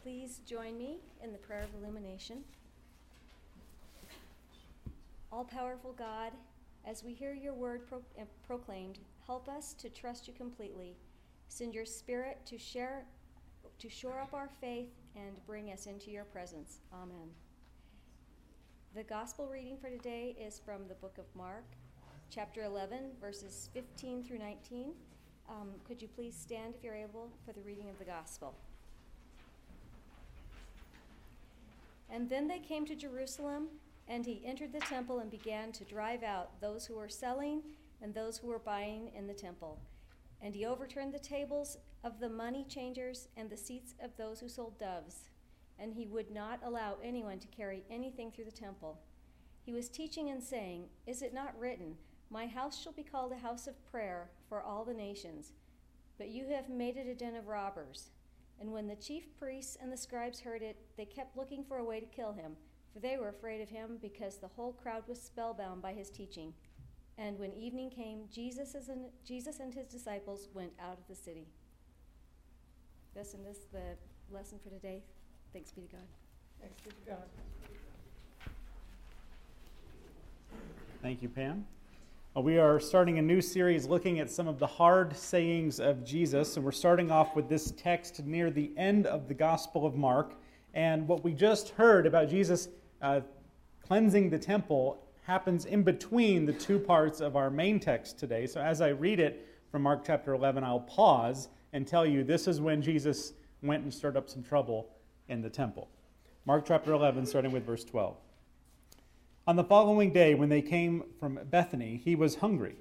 Please join me in the prayer of illumination. All-powerful God, as we hear your word proclaimed, help us to trust you completely. Send your Spirit to shore up our faith and bring us into your presence. Amen. The gospel reading for today is from the book of Mark, chapter 11, verses 15 through 19. Could you please stand if you're able for the reading of the gospel? And then they came to Jerusalem, and he entered the temple and began to drive out those who were selling and those who were buying in the temple. And he overturned the tables of the money changers and the seats of those who sold doves. And he would not allow anyone to carry anything through the temple. He was teaching and saying, "Is it not written, 'My house shall be called a house of prayer for all the nations'? But you have made it a den of robbers." And when the chief priests and the scribes heard it, they kept looking for a way to kill him, for they were afraid of him because the whole crowd was spellbound by his teaching. And when evening came, Jesus and his disciples went out of the city. This is the lesson for today. Thanks be to God. Thanks be to God. Thank you, Pam. We are starting a new series looking at some of the hard sayings of Jesus, and we're starting off with this text near the end of the Gospel of Mark. And what we just heard about Jesus cleansing the temple happens in between the two parts of our main text today. So as I read it from Mark chapter 11, I'll pause and tell you this is when Jesus went and stirred up some trouble in the temple. Mark chapter 11, starting with verse 12. On the following day, when they came from Bethany, he was hungry.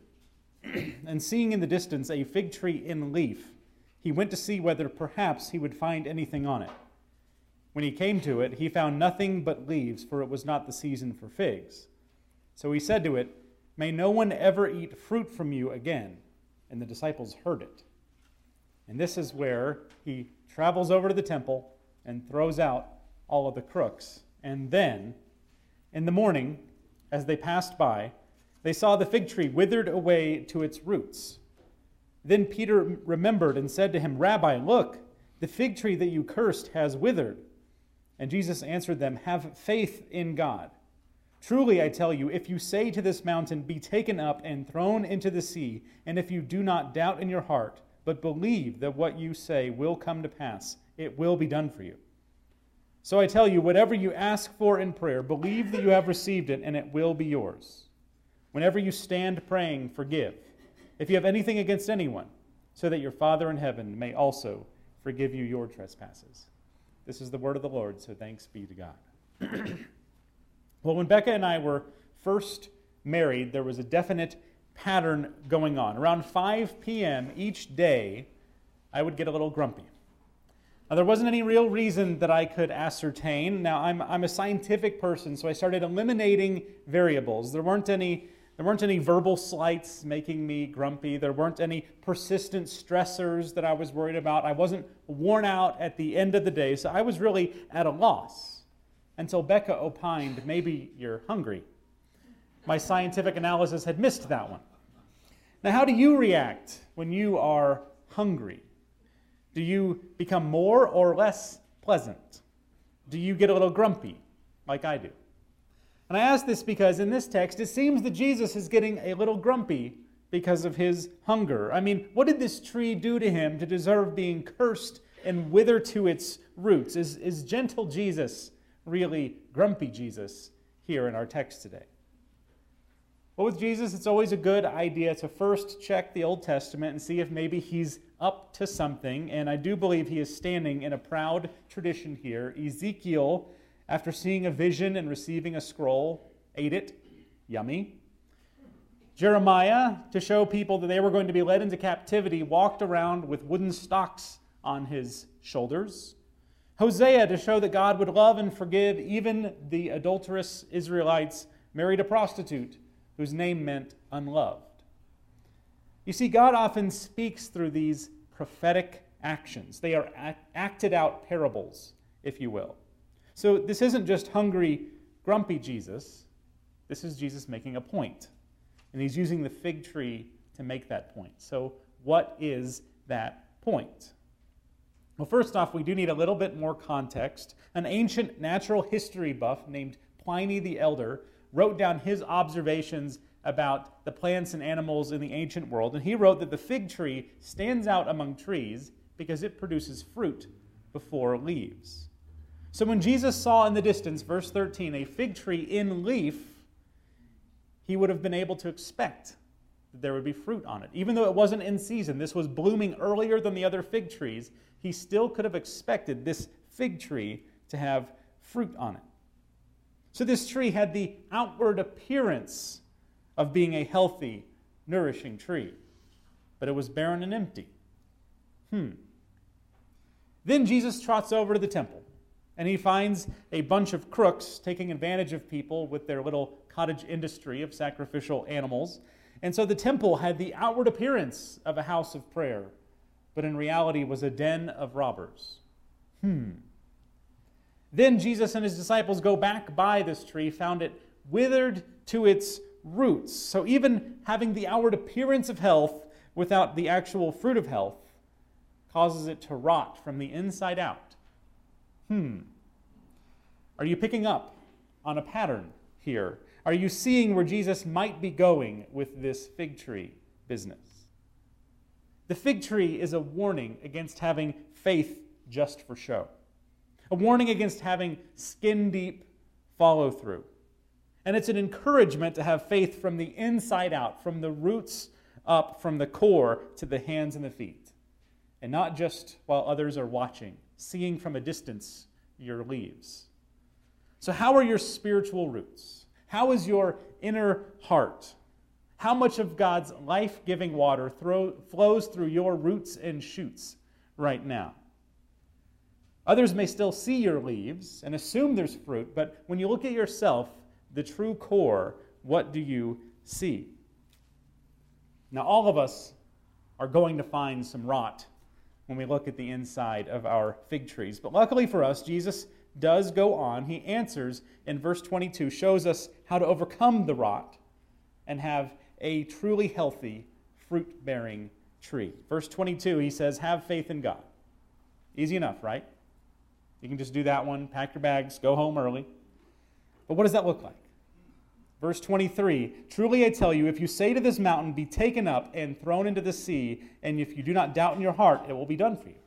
And seeing in the distance a fig tree in leaf, he went to see whether perhaps he would find anything on it. When he came to it, he found nothing but leaves, for it was not the season for figs. So he said to it, "May no one ever eat fruit from you again." And the disciples heard it. And this is where he travels over to the temple and throws out all of the crooks. And then, in the morning, as they passed by, they saw the fig tree withered away to its roots. Then Peter remembered and said to him, "Rabbi, look, the fig tree that you cursed has withered." And Jesus answered them, "Have faith in God. Truly I tell you, if you say to this mountain, 'Be taken up and thrown into the sea,' and if you do not doubt in your heart, but believe that what you say will come to pass, it will be done for you. So I tell you, whatever you ask for in prayer, believe that you have received it, and it will be yours. Whenever you stand praying, forgive, if you have anything against anyone, so that your Father in heaven may also forgive you your trespasses." This is the word of the Lord, so thanks be to God. Well, when Becca and I were first married, there was a definite pattern going on. Around 5 p.m. each day, I would get a little grumpy. Now, there wasn't any real reason that I could ascertain. Now, I'm a scientific person, so I started eliminating variables. There weren't any verbal slights making me grumpy. There weren't any persistent stressors that I was worried about. I wasn't worn out at the end of the day, so I was really at a loss until Becca opined, "Maybe you're hungry." My scientific analysis had missed that one. Now, how do you react when you are hungry? Do you become more or less pleasant? Do you get a little grumpy, like I do? And I ask this because in this text, it seems that Jesus is getting a little grumpy because of his hunger. I mean, what did this tree do to him to deserve being cursed and wither to its roots? Is gentle Jesus really grumpy Jesus here in our text today? Well, with Jesus, it's always a good idea to first check the Old Testament and see if maybe he's up to something. And I do believe he is standing in a proud tradition here. Ezekiel, after seeing a vision and receiving a scroll, ate it. Yummy. Jeremiah, to show people that they were going to be led into captivity, walked around with wooden stocks on his shoulders. Hosea, to show that God would love and forgive even the adulterous Israelites, married a prostitute whose name meant unloved. You see, God often speaks through these prophetic actions. They are acted out parables, if you will. So this isn't just hungry, grumpy Jesus. This is Jesus making a point. And he's using the fig tree to make that point. So what is that point? Well, first off, we do need a little bit more context. An ancient natural history buff named Pliny the Elder wrote down his observations about the plants and animals in the ancient world, and he wrote that the fig tree stands out among trees because it produces fruit before leaves. So when Jesus saw in the distance, verse 13, a fig tree in leaf, he would have been able to expect that there would be fruit on it. Even though it wasn't in season, this was blooming earlier than the other fig trees, he still could have expected this fig tree to have fruit on it. So this tree had the outward appearance of being a healthy, nourishing tree, but it was barren and empty. Then Jesus trots over to the temple, and he finds a bunch of crooks taking advantage of people with their little cottage industry of sacrificial animals. And so the temple had the outward appearance of a house of prayer, but in reality was a den of robbers. Then Jesus and his disciples go back by this tree, found it withered to its roots. So even having the outward appearance of health without the actual fruit of health causes it to rot from the inside out. Are you picking up on a pattern here? Are you seeing where Jesus might be going with this fig tree business? The fig tree is a warning against having faith just for show. A warning against having skin-deep follow-through. And it's an encouragement to have faith from the inside out, from the roots up, from the core to the hands and the feet. And not just while others are watching, seeing from a distance your leaves. So how are your spiritual roots? How is your inner heart? How much of God's life-giving water flows through your roots and shoots right now? Others may still see your leaves and assume there's fruit, but when you look at yourself, the true core, what do you see? Now, all of us are going to find some rot when we look at the inside of our fig trees. But luckily for us, Jesus does go on. He answers in verse 22, shows us how to overcome the rot and have a truly healthy, fruit-bearing tree. Verse 22, he says, have faith in God. Easy enough, right? You can just do that one, pack your bags, go home early. But what does that look like? Verse 23, truly I tell you, if you say to this mountain, be taken up and thrown into the sea, and if you do not doubt in your heart, it will be done for you.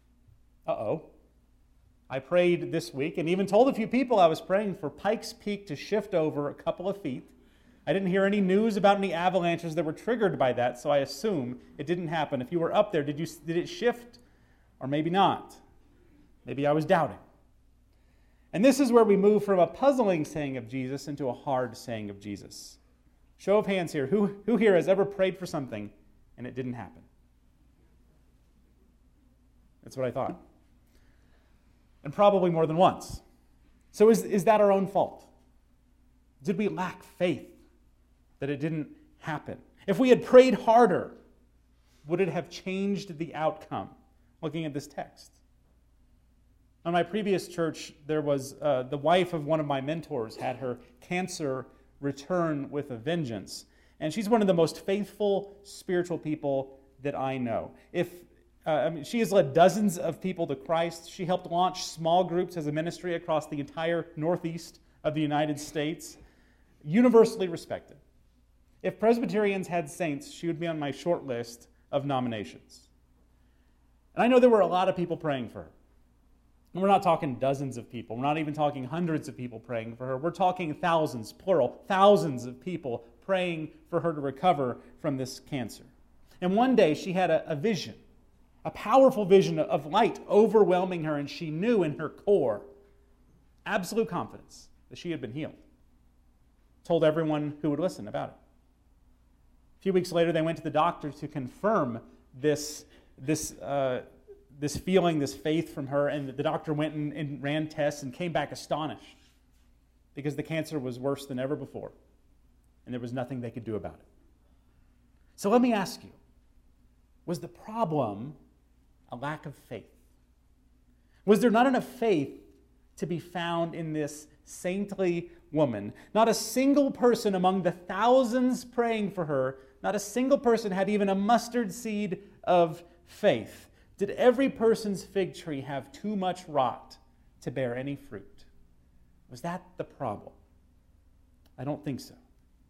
I prayed this week and even told a few people I was praying for Pikes Peak to shift over a couple of feet. I didn't hear any news about any avalanches that were triggered by that, so I assume it didn't happen. If you were up there, did it shift? Or maybe not. Maybe I was doubting. And this is where we move from a puzzling saying of Jesus into a hard saying of Jesus. Show of hands here. Who here has ever prayed for something and it didn't happen? That's what I thought. And probably more than once. So is that our own fault? Did we lack faith that it didn't happen? If we had prayed harder, would it have changed the outcome? Looking at this text. On my previous church, there was the wife of one of my mentors had her cancer return with a vengeance. And she's one of the most faithful spiritual people that I know. She has led dozens of people to Christ. She helped launch small groups as a ministry across the entire northeast of the United States. Universally respected. If Presbyterians had saints, she would be on my short list of nominations. And I know there were a lot of people praying for her. And we're not talking dozens of people. We're not even talking hundreds of people praying for her. We're talking thousands, plural, thousands of people praying for her to recover from this cancer. And one day she had a vision, a powerful vision of light overwhelming her, and she knew in her core, absolute confidence, that she had been healed. Told everyone who would listen about it. A few weeks later, they went to the doctor to confirm this feeling, this faith from her, and the doctor went and ran tests and came back astonished because the cancer was worse than ever before, and there was nothing they could do about it. So let me ask you, was the problem a lack of faith? Was there not enough faith to be found in this saintly woman? Not a single person among the thousands praying for her, not a single person had even a mustard seed of faith. Did every person's fig tree have too much rot to bear any fruit? Was that the problem? I don't think so.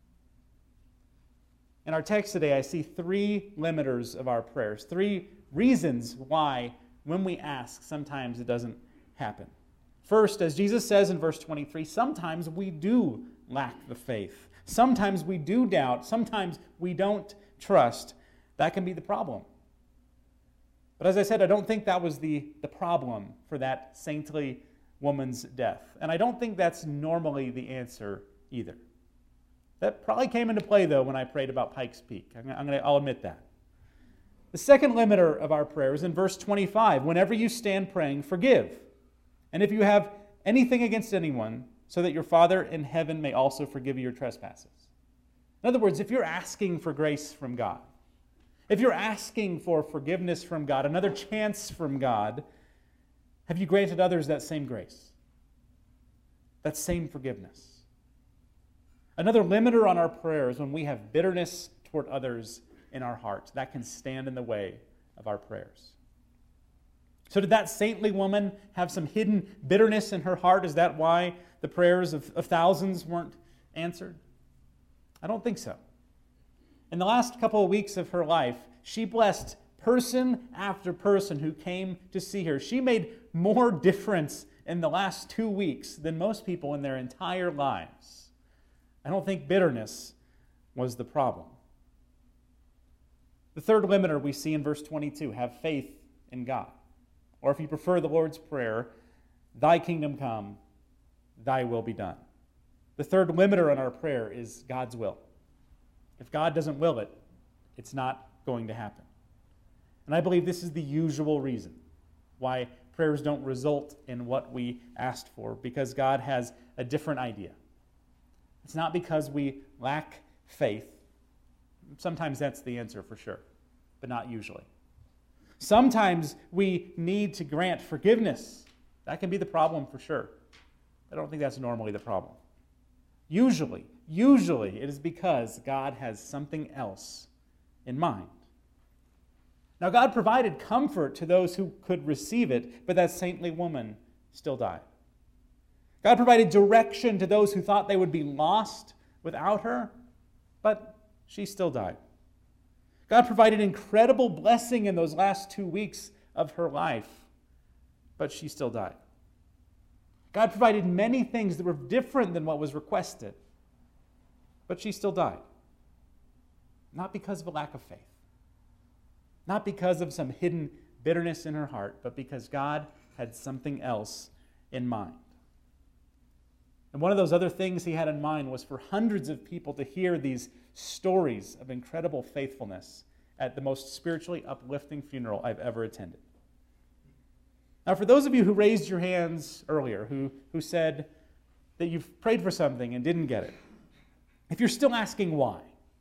In our text today, I see three limiters of our prayers, three reasons why, when we ask, sometimes it doesn't happen. First, as Jesus says in verse 23, sometimes we do lack the faith. Sometimes we do doubt. Sometimes we don't trust. That can be the problem. But as I said, I don't think that was the problem for that saintly woman's death. And I don't think that's normally the answer either. That probably came into play, though, when I prayed about Pikes Peak. I'll admit that. The second limiter of our prayer is in verse 25. Whenever you stand praying, forgive. And if you have anything against anyone, so that your Father in heaven may also forgive you your trespasses. In other words, if you're asking for grace from God, if you're asking for forgiveness from God, another chance from God, have you granted others that same grace? That same forgiveness? Another limiter on our prayers when we have bitterness toward others in our hearts. That can stand in the way of our prayers. So did that saintly woman have some hidden bitterness in her heart? Is that why the prayers of thousands weren't answered? I don't think so. In the last couple of weeks of her life, she blessed person after person who came to see her. She made more difference in the last 2 weeks than most people in their entire lives. I don't think bitterness was the problem. The third limiter we see in verse 22, have faith in God. Or if you prefer the Lord's Prayer, thy kingdom come, thy will be done. The third limiter on our prayer is God's will. If God doesn't will it, it's not going to happen. And I believe this is the usual reason why prayers don't result in what we asked for, because God has a different idea. It's not because we lack faith. Sometimes that's the answer for sure, but not usually. Sometimes we need to grant forgiveness. That can be the problem for sure. I don't think that's normally the problem. Usually it is because God has something else in mind. Now, God provided comfort to those who could receive it, but that saintly woman still died. God provided direction to those who thought they would be lost without her, but she still died. God provided incredible blessing in those last 2 weeks of her life, but she still died. God provided many things that were different than what was requested, but she still died. Not because of a lack of faith, not because of some hidden bitterness in her heart, but because God had something else in mind. And one of those other things he had in mind was for hundreds of people to hear these stories of incredible faithfulness at the most spiritually uplifting funeral I've ever attended. Now, for those of you who raised your hands earlier, who said that you've prayed for something and didn't get it, if you're still asking why,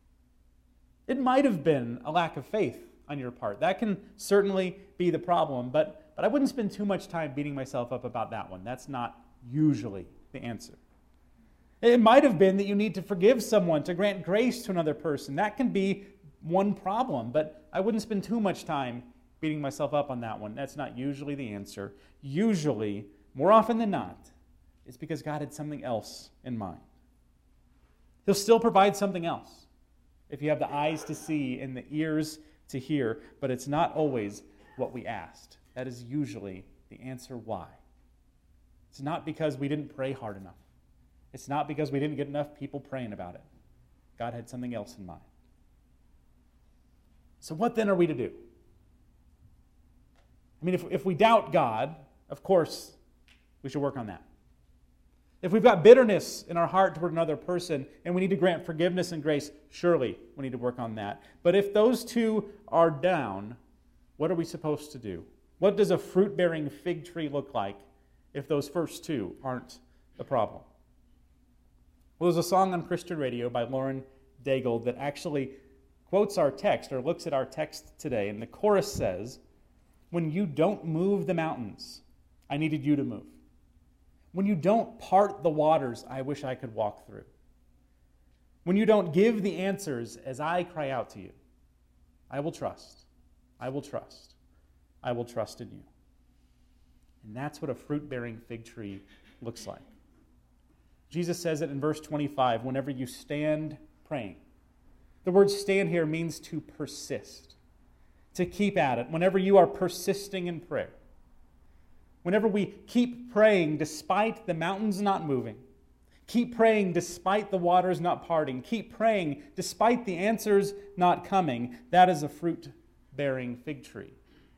it might have been a lack of faith on your part. That can certainly be the problem, but I wouldn't spend too much time beating myself up about that one. That's not usually the answer. It might have been that you need to forgive someone, to grant grace to another person. That can be one problem, but I wouldn't spend too much time beating myself up on that one. That's not usually the answer. Usually, more often than not, it's because God had something else in mind. He'll still provide something else if you have the eyes to see and the ears to hear, but it's not always what we asked. That is usually the answer why. It's not because we didn't pray hard enough. It's not because we didn't get enough people praying about it. God had something else in mind. So what then are we to do? I mean, if we doubt God, of course, we should work on that. If we've got bitterness in our heart toward another person and we need to grant forgiveness and grace, surely we need to work on that. But if those two are down, what are we supposed to do? What does a fruit-bearing fig tree look like if those first two aren't the problem? Well, there's a song on Christian radio by Lauren Daigle that actually quotes our text or looks at our text today. And the chorus says, "When you don't move the mountains, I needed you to move. When you don't part the waters, I wish I could walk through. When you don't give the answers as I cry out to you, I will trust. I will trust. I will trust in you. And that's what a fruit-bearing fig tree looks like. Jesus says it in verse 25, whenever you stand praying. The word stand here means to persist, to keep at it. Whenever you are persisting in prayer. Whenever we keep praying despite the mountains not moving, keep praying despite the waters not parting, keep praying despite the answers not coming, that is a fruit-bearing fig tree.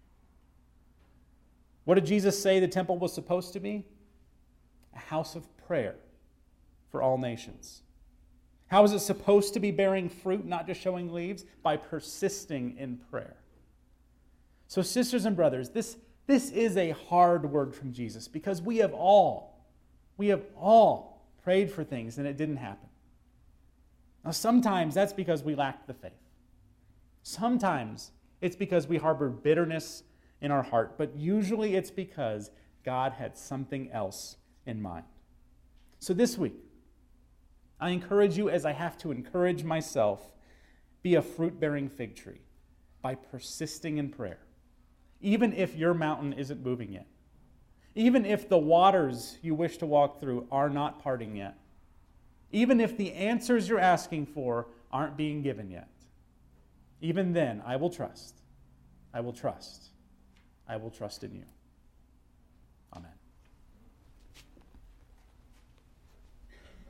What did Jesus say the temple was supposed to be? A house of prayer for all nations. How is it supposed to be bearing fruit, not just showing leaves? By persisting in prayer. So sisters and brothers, this is a hard word from Jesus because we have all prayed for things and it didn't happen. Now sometimes that's because we lacked the faith. Sometimes it's because we harbored bitterness in our heart, but usually it's because God had something else in mind. So this week, I encourage you, as I have to encourage myself, be a fruit-bearing fig tree by persisting in prayer. Even if your mountain isn't moving yet. Even if the waters you wish to walk through are not parting yet. Even if the answers you're asking for aren't being given yet. Even then, I will trust. I will trust. I will trust in you.